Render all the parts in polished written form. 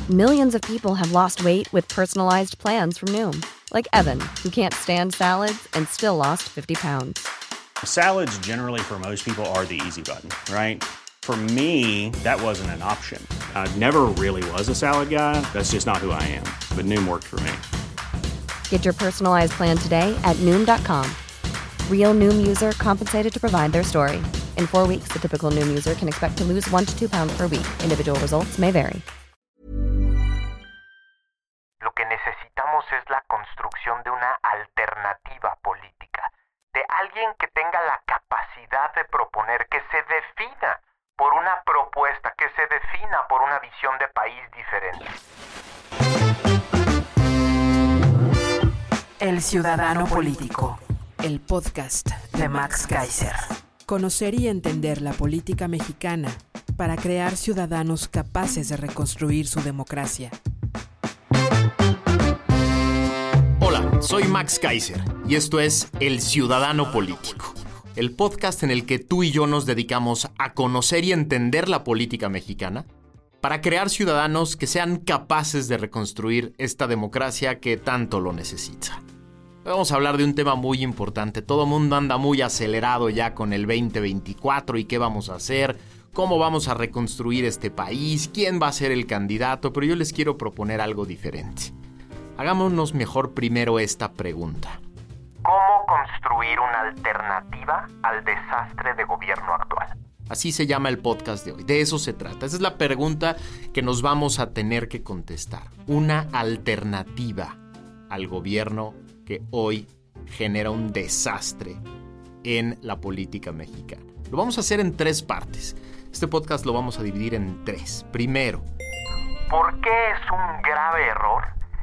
Millions of people have lost weight with personalized plans from Noom. Like Evan, who can't stand salads and still lost 50 pounds. Salads generally for most people are the easy button, right? For me, that wasn't an option. I never really was a salad guy. That's just not who I am. But Noom worked for me. Get your personalized plan today at Noom.com. Real Noom user compensated to provide their story. In 4 weeks, the typical Noom user can expect to lose 1 to 2 pounds per week. Individual results may vary. Lo que necesitamos es la construcción de una alternativa política, de alguien que tenga la capacidad de proponer, que se defina por una propuesta, que se defina por una visión de país diferente. El Ciudadano Político, el podcast de Max Kaiser. Conocer y entender la política mexicana para crear ciudadanos capaces de reconstruir su democracia. Hola, soy Max Kaiser y esto es El Ciudadano Político, el podcast en el que tú y yo nos dedicamos a conocer y entender la política mexicana para crear ciudadanos que sean capaces de reconstruir esta democracia que tanto lo necesita. Vamos a hablar de un tema muy importante. Todo el mundo anda muy acelerado ya con el 2024 y qué vamos a hacer, cómo vamos a reconstruir este país, quién va a ser el candidato, pero yo les quiero proponer algo diferente. Hagámonos mejor primero esta pregunta. ¿Cómo construir una alternativa al desastre de gobierno actual? Así se llama el podcast de hoy. De eso se trata. Esa es la pregunta que nos vamos a tener que contestar. Una alternativa al gobierno que hoy genera un desastre en la política mexicana. Lo vamos a hacer en 3 partes. Este podcast lo vamos a dividir en 3. Primero, ¿por qué es un grave error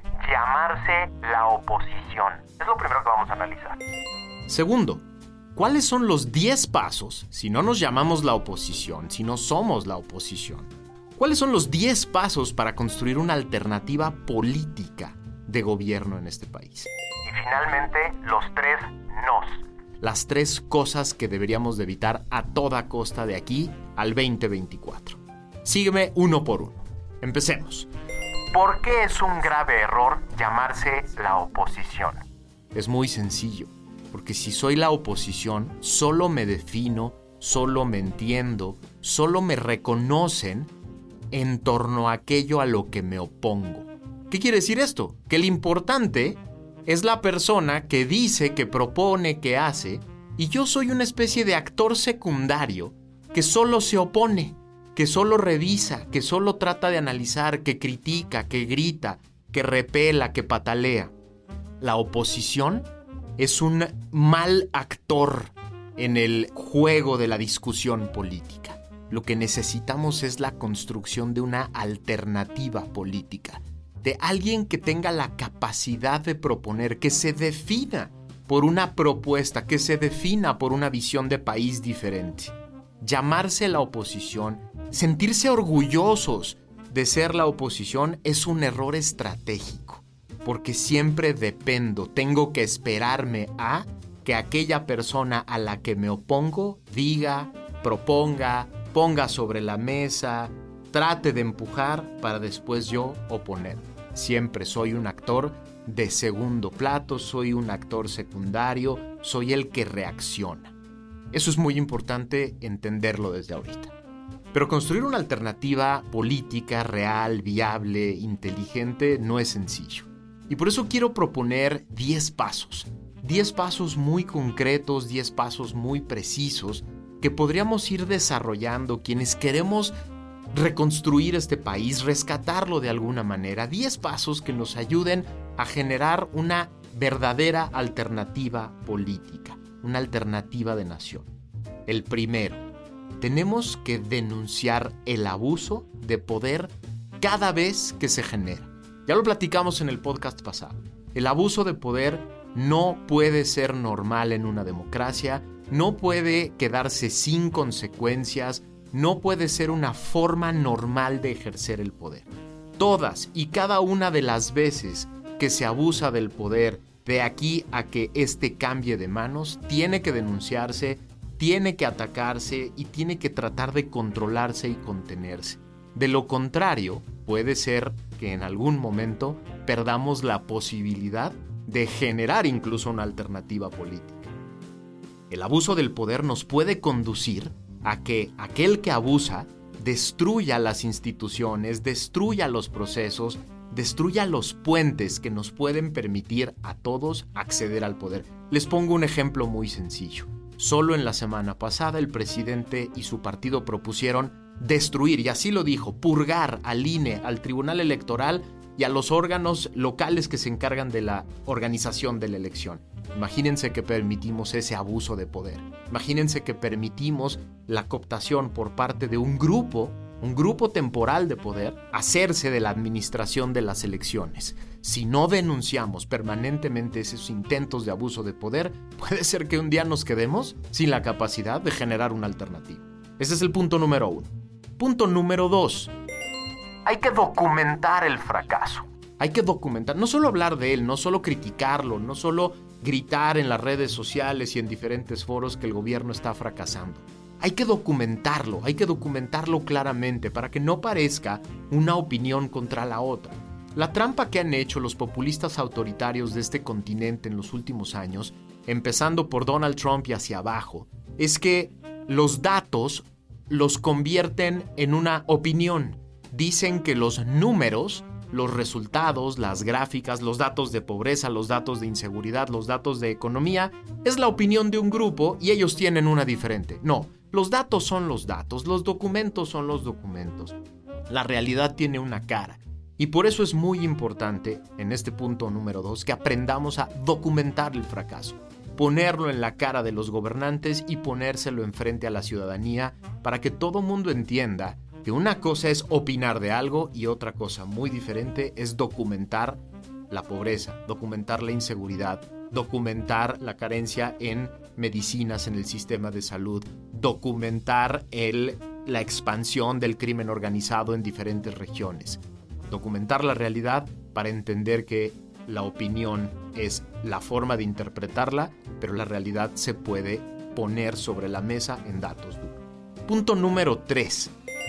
llamarse la oposición? Es lo primero que vamos a analizar. Segundo, ¿cuáles son los 10 pasos, si no nos llamamos la oposición, si no somos la oposición? ¿Cuáles son los 10 pasos para construir una alternativa política de gobierno en este país? Y finalmente, los 3 nos. Las 3 cosas que deberíamos de evitar a toda costa de aquí al 2024. Sígueme uno por uno. Empecemos. ¿Por qué es un grave error llamarse la oposición? Es muy sencillo, porque si soy la oposición, solo me defino, solo me entiendo, solo me reconocen en torno a aquello a lo que me opongo. ¿Qué quiere decir esto? Que el importante es la persona que dice, que propone, que hace, y yo soy una especie de actor secundario que solo se opone, que solo revisa, que solo trata de analizar, que critica, que grita, que repela, que patalea. La oposición es un mal actor en el juego de la discusión política. Lo que necesitamos es la construcción de una alternativa política, de alguien que tenga la capacidad de proponer, que se defina por una propuesta, que se defina por una visión de país diferente. Llamarse la oposición, sentirse orgullosos de ser la oposición es un error estratégico, porque siempre dependo, tengo que esperarme a que aquella persona a la que me opongo diga, proponga, ponga sobre la mesa, trate de empujar para después yo oponer. Siempre soy un actor de segundo plato, soy un actor secundario, soy el que reacciona. Eso es muy importante entenderlo desde ahorita. Pero construir una alternativa política real, viable, inteligente, no es sencillo. Y por eso quiero proponer 10 pasos. 10 pasos muy concretos, 10 pasos muy precisos que podríamos ir desarrollando quienes queremos reconstruir este país, rescatarlo de alguna manera. 10 pasos que nos ayuden a generar una verdadera alternativa política, una alternativa de nación. El primero, tenemos que denunciar el abuso de poder cada vez que se genera. Ya lo platicamos en el podcast pasado. El abuso de poder no puede ser normal en una democracia, no puede quedarse sin consecuencias, no puede ser una forma normal de ejercer el poder. Todas y cada una de las veces que se abusa del poder de aquí a que este cambie de manos, tiene que denunciarse, tiene que atacarse y tiene que tratar de controlarse y contenerse. De lo contrario, puede ser que en algún momento perdamos la posibilidad de generar incluso una alternativa política. El abuso del poder nos puede conducir a que aquel que abusa destruya las instituciones, destruya los procesos, destruya los puentes que nos pueden permitir a todos acceder al poder. Les pongo un ejemplo muy sencillo. Solo en la semana pasada el presidente y su partido propusieron destruir, y así lo dijo, purgar al INE, al Tribunal Electoral y a los órganos locales que se encargan de la organización de la elección. Imagínense que permitimos ese abuso de poder. Imagínense que permitimos la cooptación por parte de un grupo temporal de poder, hacerse de la administración de las elecciones. Si no denunciamos permanentemente esos intentos de abuso de poder, puede ser que un día nos quedemos sin la capacidad de generar una alternativa. Ese es el punto número 1. Punto número 2. Hay que documentar el fracaso. Hay que documentar, no solo hablar de él, no solo criticarlo, no solo gritar en las redes sociales y en diferentes foros que el gobierno está fracasando. Hay que documentarlo claramente para que no parezca una opinión contra la otra. La trampa que han hecho los populistas autoritarios de este continente en los últimos años, empezando por Donald Trump y hacia abajo, es que los datos los convierten en una opinión. Dicen que los números, los resultados, las gráficas, los datos de pobreza, los datos de inseguridad, los datos de economía, es la opinión de un grupo y ellos tienen una diferente. No, los datos son los datos, los documentos son los documentos. La realidad tiene una cara. Y por eso es muy importante, en este punto número 2, que aprendamos a documentar el fracaso, ponerlo en la cara de los gobernantes y ponérselo enfrente a la ciudadanía para que todo mundo entienda que una cosa es opinar de algo y otra cosa muy diferente es documentar la pobreza, documentar la inseguridad, documentar la carencia en medicinas en el sistema de salud, documentar la expansión del crimen organizado en diferentes regiones, documentar la realidad para entender que la opinión es la forma de interpretarla, pero la realidad se puede poner sobre la mesa en datos duros. Punto número 3.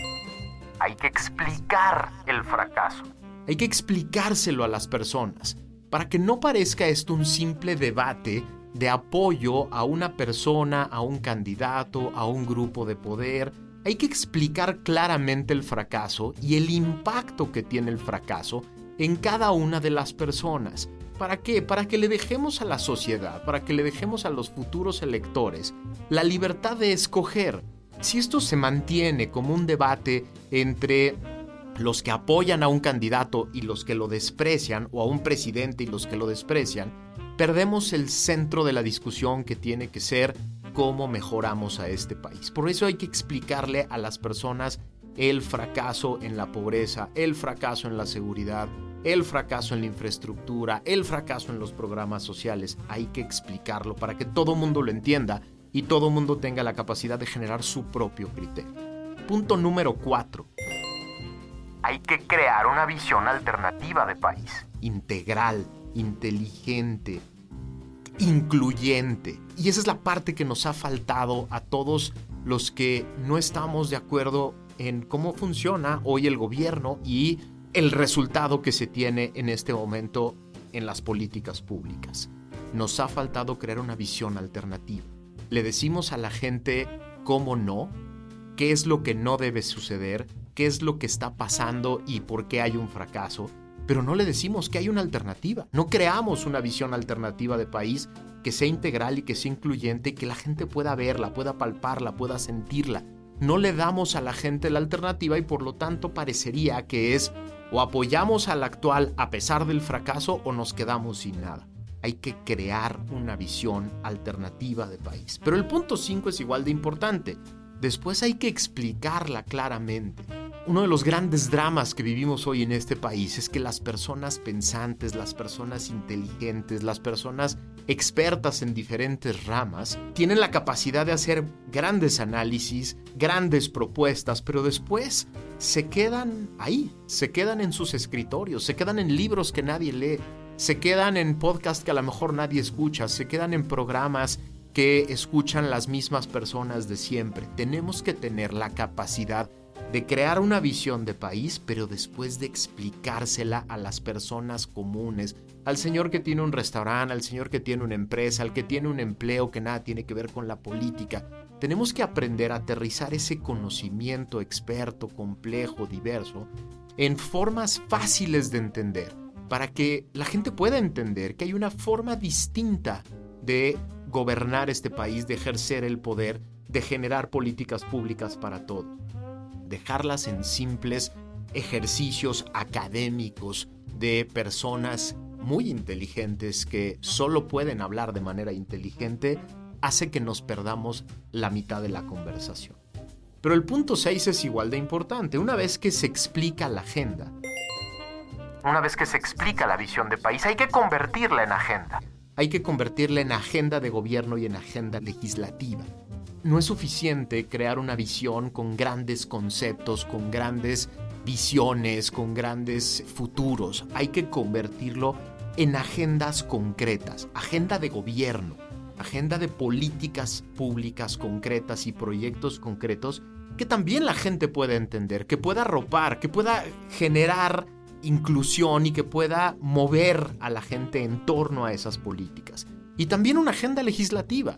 Hay que explicar el fracaso. Hay que explicárselo a las personas para que no parezca esto un simple debate de apoyo a una persona, a un candidato, a un grupo de poder. Hay que explicar claramente el fracaso y el impacto que tiene el fracaso en cada una de las personas. ¿Para qué? Para que le dejemos a la sociedad, para que le dejemos a los futuros electores la libertad de escoger. Si esto se mantiene como un debate entre los que apoyan a un candidato y los que lo desprecian, o a un presidente y los que lo desprecian, perdemos el centro de la discusión que tiene que ser cómo mejoramos a este país. Por eso hay que explicarle a las personas el fracaso en la pobreza, el fracaso en la seguridad, el fracaso en la infraestructura, el fracaso en los programas sociales. Hay que explicarlo para que todo mundo lo entienda y todo mundo tenga la capacidad de generar su propio criterio. Punto número 4. Hay que crear una visión alternativa de país. Integral, inteligente, incluyente. Y esa es la parte que nos ha faltado a todos los que no estamos de acuerdo en cómo funciona hoy el gobierno y el resultado que se tiene en este momento en las políticas públicas. Nos ha faltado crear una visión alternativa. Le decimos a la gente cómo no, qué es lo que no debe suceder, qué es lo que está pasando y por qué hay un fracaso, pero no le decimos que hay una alternativa. No creamos una visión alternativa de país que sea integral y que sea incluyente y que la gente pueda verla, pueda palparla, pueda sentirla. No le damos a la gente la alternativa y por lo tanto parecería que es o apoyamos al actual a pesar del fracaso o nos quedamos sin nada. Hay que crear una visión alternativa de país. Pero el punto 5 es igual de importante. Después hay que explicarla claramente. Uno de los grandes dramas que vivimos hoy en este país es que las personas pensantes, las personas inteligentes, las personas expertas en diferentes ramas, tienen la capacidad de hacer grandes análisis, grandes propuestas, pero después se quedan ahí, se quedan en sus escritorios, se quedan en libros que nadie lee, se quedan en podcasts que a lo mejor nadie escucha, se quedan en programas que escuchan las mismas personas de siempre. Tenemos que tener la capacidad de crear una visión de país, pero después de explicársela a las personas comunes, al señor que tiene un restaurante, al señor que tiene una empresa, al que tiene un empleo que nada tiene que ver con la política. Tenemos que aprender a aterrizar ese conocimiento experto, complejo, diverso, en formas fáciles de entender, para que la gente pueda entender que hay una forma distinta de gobernar este país, de ejercer el poder, de generar políticas públicas para todos. Dejarlas en simples ejercicios académicos de personas muy inteligentes que solo pueden hablar de manera inteligente, hace que nos perdamos la mitad de la conversación. Pero el punto 6 es igual de importante. Una vez que se explica la agenda, una vez que se explica la visión de país, hay que convertirla en agenda. Hay que convertirla en agenda de gobierno y en agenda legislativa. No es suficiente crear una visión con grandes conceptos, con grandes visiones, con grandes futuros. Hay que convertirlo en agendas concretas, agenda de gobierno, agenda de políticas públicas concretas y proyectos concretos que también la gente pueda entender, que pueda arropar, que pueda generar inclusión y que pueda mover a la gente en torno a esas políticas. Y también una agenda legislativa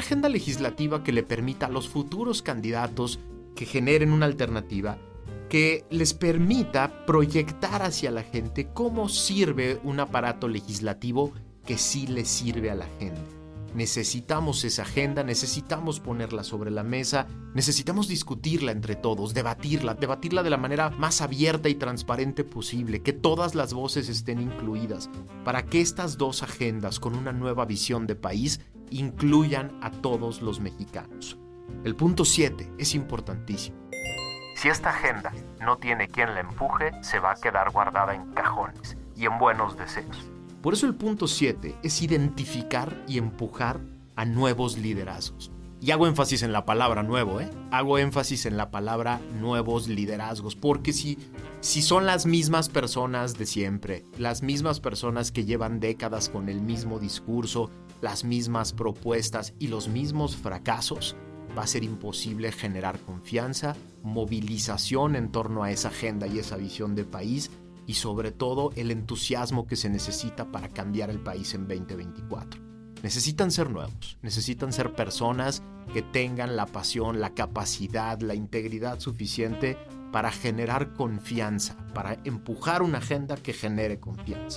que le permita a los futuros candidatos que generen una alternativa, que les permita proyectar hacia la gente cómo sirve un aparato legislativo que sí le sirve a la gente. Necesitamos esa agenda, necesitamos ponerla sobre la mesa, necesitamos discutirla entre todos, debatirla de la manera más abierta y transparente posible, que todas las voces estén incluidas, para que estas dos agendas con una nueva visión de país incluyan a todos los mexicanos. El punto 7 es importantísimo. Si esta agenda no tiene quien la empuje, se va a quedar guardada en cajones y en buenos deseos. Por eso el punto 7 es identificar y empujar a nuevos liderazgos. Y hago énfasis en la palabra nuevo, Hago énfasis en la palabra nuevos liderazgos, porque si son las mismas personas de siempre, las mismas personas que llevan décadas con el mismo discurso, las mismas propuestas y los mismos fracasos, va a ser imposible generar confianza, movilización en torno a esa agenda y esa visión de país, y sobre todo el entusiasmo que se necesita para cambiar el país en 2024. Necesitan ser nuevos, necesitan ser personas que tengan la pasión, la capacidad, la integridad suficiente para generar confianza, para empujar una agenda que genere confianza.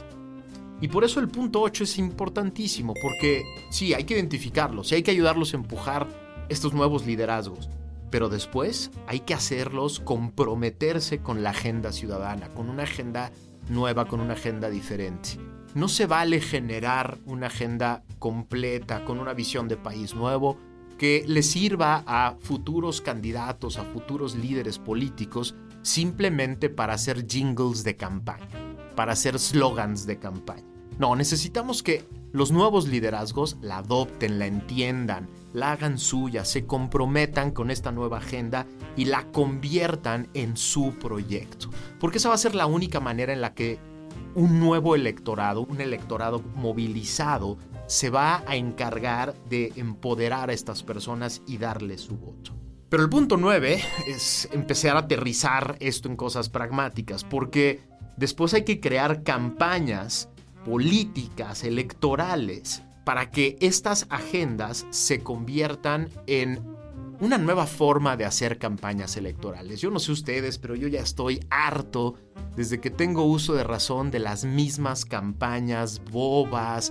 Y por eso el punto 8 es importantísimo, porque sí, hay que identificarlos, sí hay que ayudarlos a empujar estos nuevos liderazgos, pero después hay que hacerlos comprometerse con la agenda ciudadana, con una agenda nueva, con una agenda diferente. No se vale generar una agenda completa, con una visión de país nuevo, que le sirva a futuros candidatos, a futuros líderes políticos, simplemente para hacer jingles de campaña, para hacer slogans de campaña. No, necesitamos que los nuevos liderazgos la adopten, la entiendan, la hagan suya, se comprometan con esta nueva agenda y la conviertan en su proyecto. Porque esa va a ser la única manera en la que un nuevo electorado, un electorado movilizado, se va a encargar de empoderar a estas personas y darles su voto. Pero el punto 9 es empezar a aterrizar esto en cosas pragmáticas, porque después hay que crear campañas políticas, electorales, para que estas agendas se conviertan en una nueva forma de hacer campañas electorales. Yo no sé ustedes, pero yo ya estoy harto, desde que tengo uso de razón, de las mismas campañas bobas,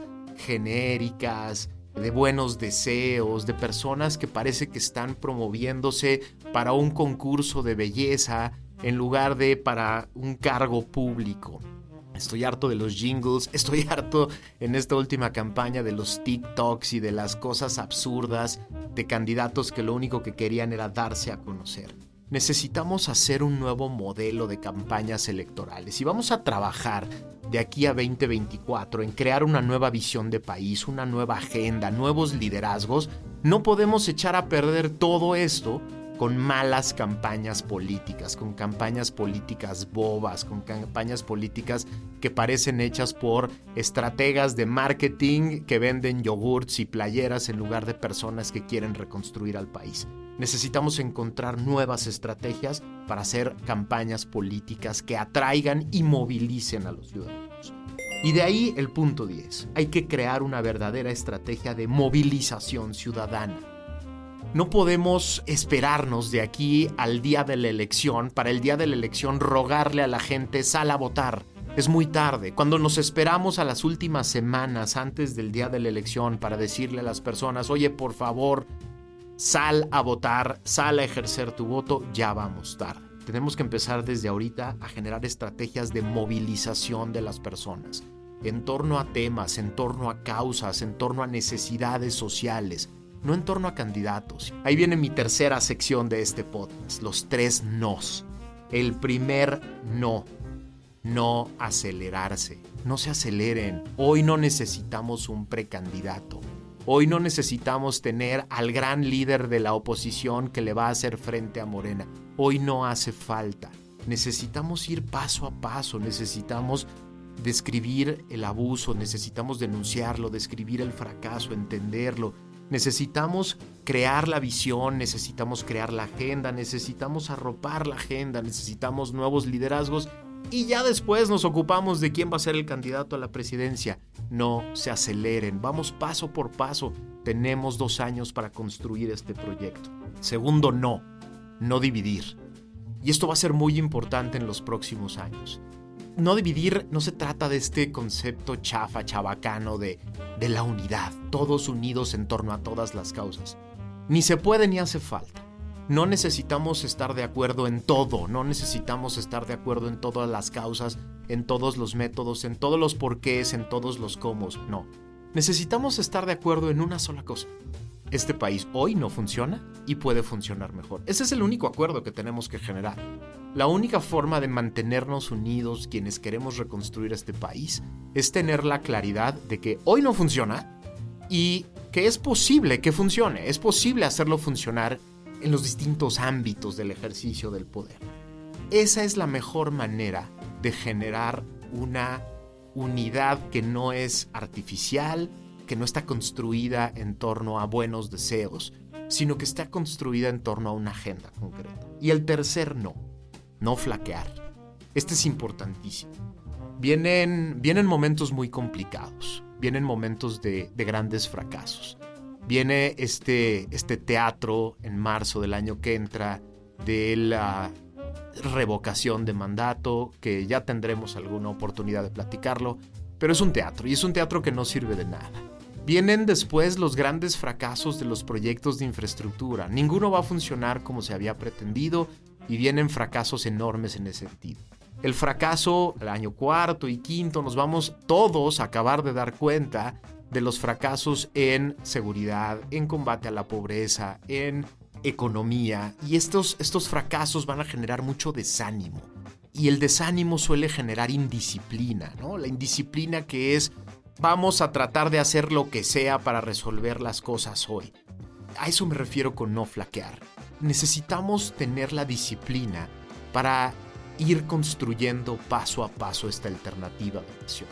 genéricas, de buenos deseos, de personas que parece que están promoviéndose para un concurso de belleza en lugar de para un cargo público. Estoy harto de los jingles, estoy harto en esta última campaña de los TikToks y de las cosas absurdas de candidatos que lo único que querían era darse a conocer. Necesitamos hacer un nuevo modelo de campañas electorales y vamos a trabajar de aquí a 2024 en crear una nueva visión de país, una nueva agenda, nuevos liderazgos. No podemos echar a perder todo esto con malas campañas políticas, con campañas políticas bobas, con campañas políticas que parecen hechas por estrategas de marketing que venden yogurts y playeras en lugar de personas que quieren reconstruir al país. Necesitamos encontrar nuevas estrategias para hacer campañas políticas que atraigan y movilicen a los ciudadanos. Y de ahí el punto 10. Hay que crear una verdadera estrategia de movilización ciudadana. No podemos esperarnos de aquí al día de la elección, para el día de la elección rogarle a la gente, sal a votar. Es muy tarde. Cuando nos esperamos a las últimas semanas antes del día de la elección para decirle a las personas, oye, por favor, sal a votar, sal a ejercer tu voto, ya vamos tarde. Tenemos que empezar desde ahorita a generar estrategias de movilización de las personas en torno a temas, en torno a causas, en torno a necesidades sociales, no en torno a candidatos. Ahí viene mi tercera sección de este podcast, los 3 nos. El primer no. No acelerarse. No se aceleren. Hoy no necesitamos un precandidato. Hoy no necesitamos tener al gran líder de la oposición que le va a hacer frente a Morena. Hoy no hace falta. Necesitamos ir paso a paso. Necesitamos describir el abuso. Necesitamos denunciarlo, describir el fracaso, entenderlo. Necesitamos crear la visión, necesitamos crear la agenda, necesitamos arropar la agenda, necesitamos nuevos liderazgos y ya después nos ocupamos de quién va a ser el candidato a la presidencia. No se aceleren, vamos paso por paso. Tenemos 2 años para construir este proyecto. Segundo, no dividir. Y esto va a ser muy importante en los próximos años. No dividir no se trata de este concepto chabacano de la unidad, todos unidos en torno a todas las causas. Ni se puede ni hace falta. No necesitamos estar de acuerdo en todo, no necesitamos estar de acuerdo en todas las causas, en todos los métodos, en todos los porqués, en todos los cómo, no. Necesitamos estar de acuerdo en una sola cosa. Este país hoy no funciona y puede funcionar mejor. Ese es el único acuerdo que tenemos que generar. La única forma de mantenernos unidos quienes queremos reconstruir este país es tener la claridad de que hoy no funciona y que es posible que funcione. Es posible hacerlo funcionar en los distintos ámbitos del ejercicio del poder. Esa es la mejor manera de generar una unidad que no es artificial, que no está construida en torno a buenos deseos, sino que está construida en torno a una agenda concreta. Y el tercer no flaquear. Este es importantísimo. Vienen momentos muy complicados, vienen momentos de grandes fracasos. Viene este teatro en marzo del año que entra de la revocación de mandato, que ya tendremos alguna oportunidad de platicarlo, pero es un teatro y es un teatro que no sirve de nada. Vienen después los grandes fracasos de los proyectos de infraestructura. Ninguno va a funcionar como se había pretendido y vienen fracasos enormes en ese sentido. El fracaso, el año 4 y 5, nos vamos todos a acabar de dar cuenta de los fracasos en seguridad, en combate a la pobreza, en economía. Y estos fracasos van a generar mucho desánimo. Y el desánimo suele generar indisciplina, ¿no? La indisciplina que es: vamos a tratar de hacer lo que sea para resolver las cosas hoy. A eso me refiero con no flaquear. Necesitamos tener la disciplina para ir construyendo paso a paso esta alternativa de nación.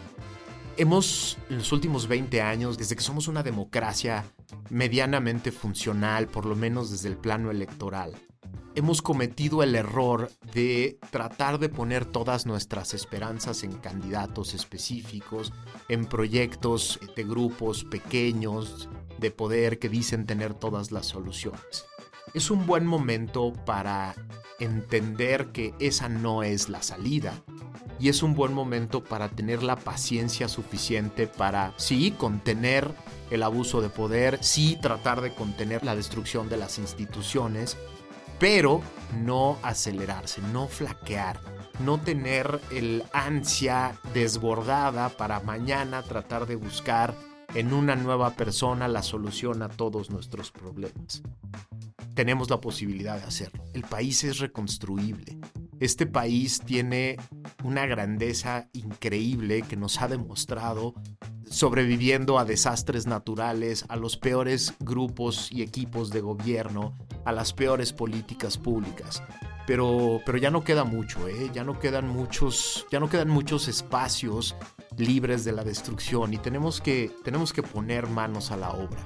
Hemos, en los últimos 20 años, desde que somos una democracia medianamente funcional, por lo menos desde el plano electoral, hemos cometido el error de tratar de poner todas nuestras esperanzas en candidatos específicos, en proyectos de grupos pequeños de poder que dicen tener todas las soluciones. Es un buen momento para entender que esa no es la salida y es un buen momento para tener la paciencia suficiente para, sí, contener el abuso de poder, sí, tratar de contener la destrucción de las instituciones, pero no acelerarse, no flaquear, no tener el ansia desbordada para mañana tratar de buscar en una nueva persona la solución a todos nuestros problemas. Tenemos la posibilidad de hacerlo. El país es reconstruible. Este país tiene una grandeza increíble que nos ha demostrado sobreviviendo a desastres naturales, a los peores grupos y equipos de gobierno, a las peores políticas públicas. Pero ya no queda mucho, ya no quedan muchos espacios libres de la destrucción y tenemos que poner manos a la obra.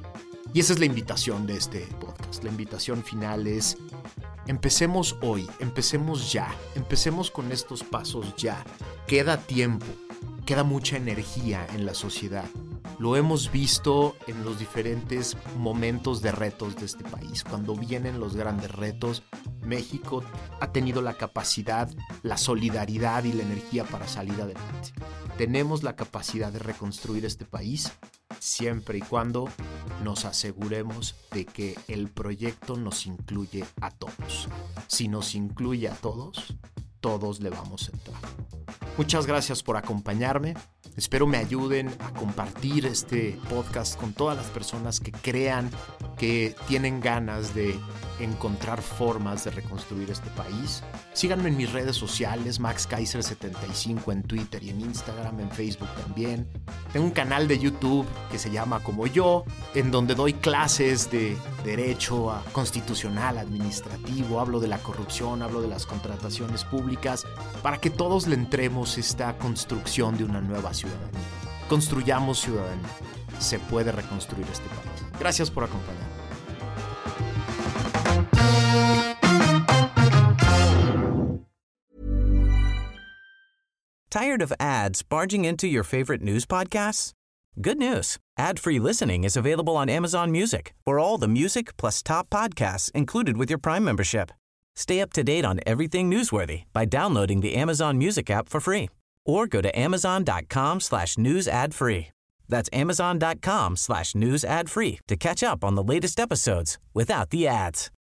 Y esa es la invitación de este podcast. La invitación final es: empecemos hoy, empecemos ya, empecemos con estos pasos ya. Queda tiempo, queda mucha energía en la sociedad. Lo hemos visto en los diferentes momentos de retos de este país. Cuando vienen los grandes retos, México ha tenido la capacidad, la solidaridad y la energía para salir adelante. Tenemos la capacidad de reconstruir este país siempre y cuando nos aseguremos de que el proyecto nos incluye a todos. Si nos incluye a todos, todos le vamos a entrar. Muchas gracias por acompañarme. Espero me ayuden a compartir este podcast con todas las personas que crean que tienen ganas de encontrar formas de reconstruir este país. Síganme en mis redes sociales, MaxKaiser75 en Twitter y en Instagram, en Facebook también. Tengo un canal de YouTube que se llama Como Yo, en donde doy clases de derecho constitucional, administrativo, hablo de la corrupción, hablo de las contrataciones públicas, para que todos le entremos esta construcción de una nueva ciudadanía. Construyamos ciudadanía. Se puede reconstruir este país. Gracias por acompañarme. Tired of ads barging into your favorite news podcasts? Good news. Ad-free listening is available on Amazon Music for all the music plus top podcasts included with your Prime membership. Stay up to date on everything newsworthy by downloading the Amazon Music app for free or go to amazon.com/news ad free. That's amazon.com/news ad free to catch up on the latest episodes without the ads.